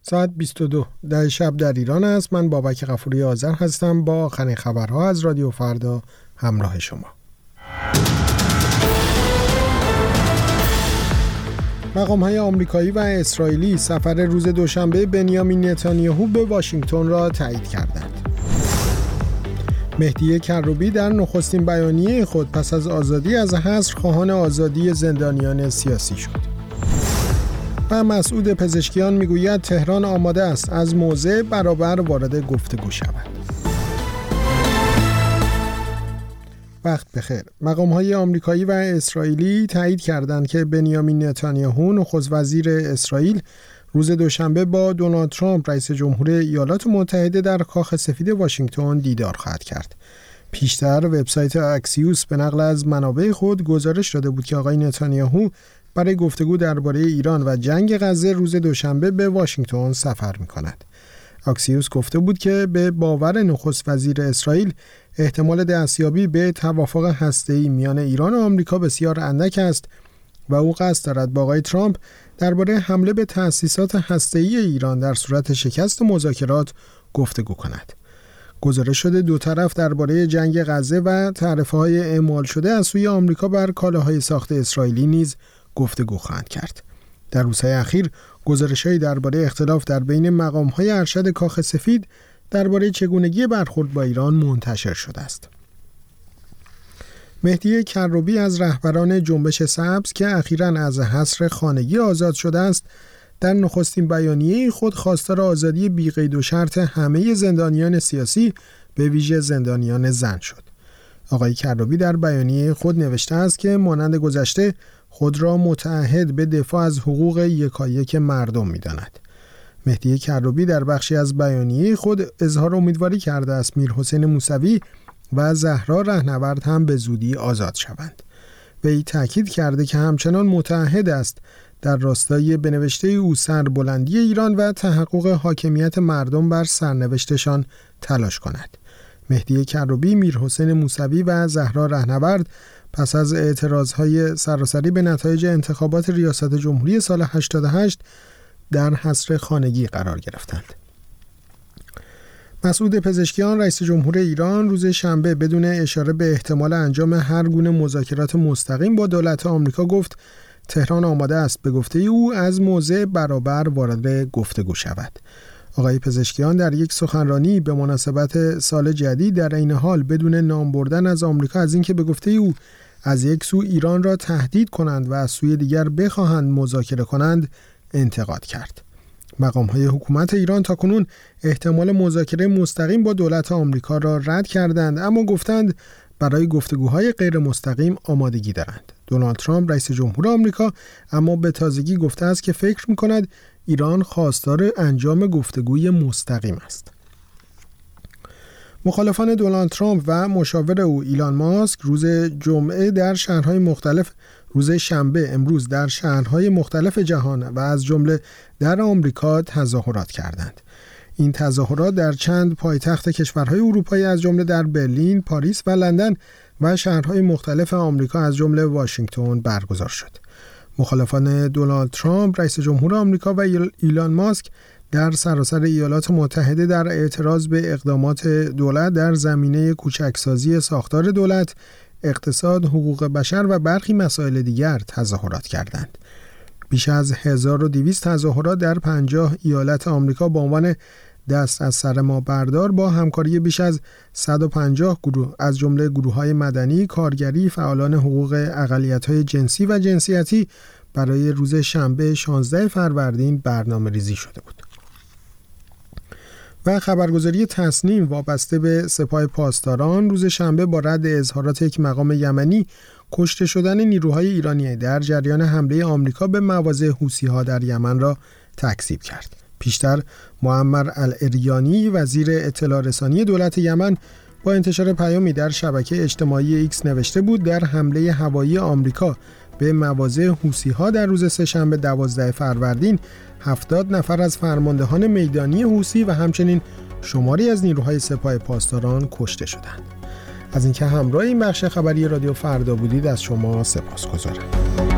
ساعت 22 در شب در ایران است. من بابک غفوری آذر هستم با آخرین خبرها از رادیو فردا همراه شما. مقام‌های آمریکایی و اسرائیلی سفر روز دوشنبه بنیامین نتانیاهو به واشنگتن را تایید کردند. مهدی کروبی در نخستین بیانیه خود پس از آزادی از حصر خواهان آزادی زندانیان سیاسی شد. و مسعود پزشکیان میگوید تهران آماده است از موضع برابر وارد گفتگو شود. وقت بخیر. مقام‌های آمریکایی و اسرائیلی تایید کردند که بنیامین نتانیاهو نخست وزیر اسرائیل روز دوشنبه با دونالد ترامپ رئیس جمهور ایالات متحده در کاخ سفید واشنگتن دیدار خواهد کرد. پیشتر وبسایت اکسیوس به نقل از منابع خود گزارش داده بود که آقای نتانیاهو برای گفتگو درباره ایران و جنگ غزه روز دوشنبه به واشنگتن سفر می‌کند. اکسیوس گفته بود که به باور نخست وزیر اسرائیل احتمال دستیابی به توافق هسته‌ای میان ایران و آمریکا بسیار اندک است و او قصد دارد با آقای ترامپ درباره حمله به تأسیسات هسته‌ای ایران در صورت شکست مذاکرات گفتگو کند. گزارش شده دو طرف درباره جنگ غزه و تعرفه‌های اعمال شده از سوی آمریکا بر کالاهای ساخت اسرائیلی نیز گفتگو خواهند کرد. در روزهای اخیر گزارش‌هایی درباره اختلاف در بین مقام‌های ارشد کاخ سفید درباره چگونگی برخورد با ایران منتشر شده است. مهدی کروبی از رهبران جنبش سبز که اخیراً از حصر خانگی آزاد شده است، در نخستین بیانیه خود خواستار آزادی بی‌قید و شرط همه زندانیان سیاسی به ویژه زندانیان زن شد. آقای کروبی در بیانیه خود نوشته است که مانند گذشته خود را متعهد به دفاع از حقوق یکایک مردم می‌داند. مهدی کروبی در بخشی از بیانیه خود اظهار امیدواری کرده است میرحسین موسوی و زهرا رهنورد هم به زودی آزاد شوند. وی تاکید کرده که همچنان متعهد است در راستای بنوشته او سربلندی ایران و تحقق حاکمیت مردم بر سرنوشتشان تلاش کند. مهدی کروبی، میرحسین موسوی و زهرا رهنورد پس از اعتراضهای سراسری به نتایج انتخابات ریاست جمهوری سال 88 در حصر خانگی قرار گرفتند. مسعود پزشکیان رئیس جمهور ایران روز شنبه بدون اشاره به احتمال انجام هر گونه مذاکرات مستقیم با دولت آمریکا گفت تهران آماده است به گفته او از موضع برابر وارد گفتگو شود. آقای پزشکیان در یک سخنرانی به مناسبت سال جدید در این حال بدون نام بردن از آمریکا از اینکه به گفته او از یک سو ایران را تهدید کنند و از سوی دیگر بخواهند مذاکره کنند انتقاد کرد. مقام‌های حکومت ایران تاکنون احتمال مذاکره مستقیم با دولت آمریکا را رد کردند، اما گفتند برای گفتگوهای غیر مستقیم آمادگی دارند. دونالد ترامپ رئیس جمهور آمریکا اما به تازگی گفته است که فکر می‌کند ایران خواستار انجام گفتگوی مستقیم است. مخالفان دونالد ترامپ و مشاور او ایلان ماسک روز شنبه امروز در شهرهای مختلف جهان و از جمله در آمریکا تظاهرات کردند. این تظاهرات در چند پایتخت کشورهای اروپایی از جمله در برلین، پاریس و لندن و شهرهای مختلف آمریکا از جمله واشنگتن برگزار شد. مخالفان دونالد ترامپ رئیس جمهور آمریکا و ایلان ماسک در سراسر ایالات متحده در اعتراض به اقدامات دولت در زمینه کوچکسازی ساختار دولت، اقتصاد، حقوق بشر و برخی مسائل دیگر تظاهرات کردند. بیش از 1200 تظاهرات در 50 ایالت آمریکا با عنوان دست از سر ما بردار با همکاری بیش از 150 گروه از جمله گروه‌های مدنی، کارگری، فعالان حقوق اقلیت‌های جنسی و جنسیتی برای روز شنبه 16 فروردین برنامه‌ریزی شده بود. و خبرگزاری تصنیم وابسته به سپاه پاسداران روز شنبه با رد اظهارات یک مقام یمنی کشته شدن نیروهای ایرانی در جریان حمله آمریکا به مواضع حوثی‌ها در یمن را تکذیب کرد. پیشتر معمر الاریانی وزیر اطلاع رسانی دولت یمن با انتشار پیامی در شبکه اجتماعی ایکس نوشته بود در حمله هوایی آمریکا به مواضع حوثی‌ها در روز سه‌شنبه 12 فروردین 70 نفر از فرماندهان میدانی حوثی و همچنین شماری از نیروهای سپاه پاسداران کشته شدند. از اینکه همراه این بخش خبری رادیو فردا بودید از شما سپاسگزارم.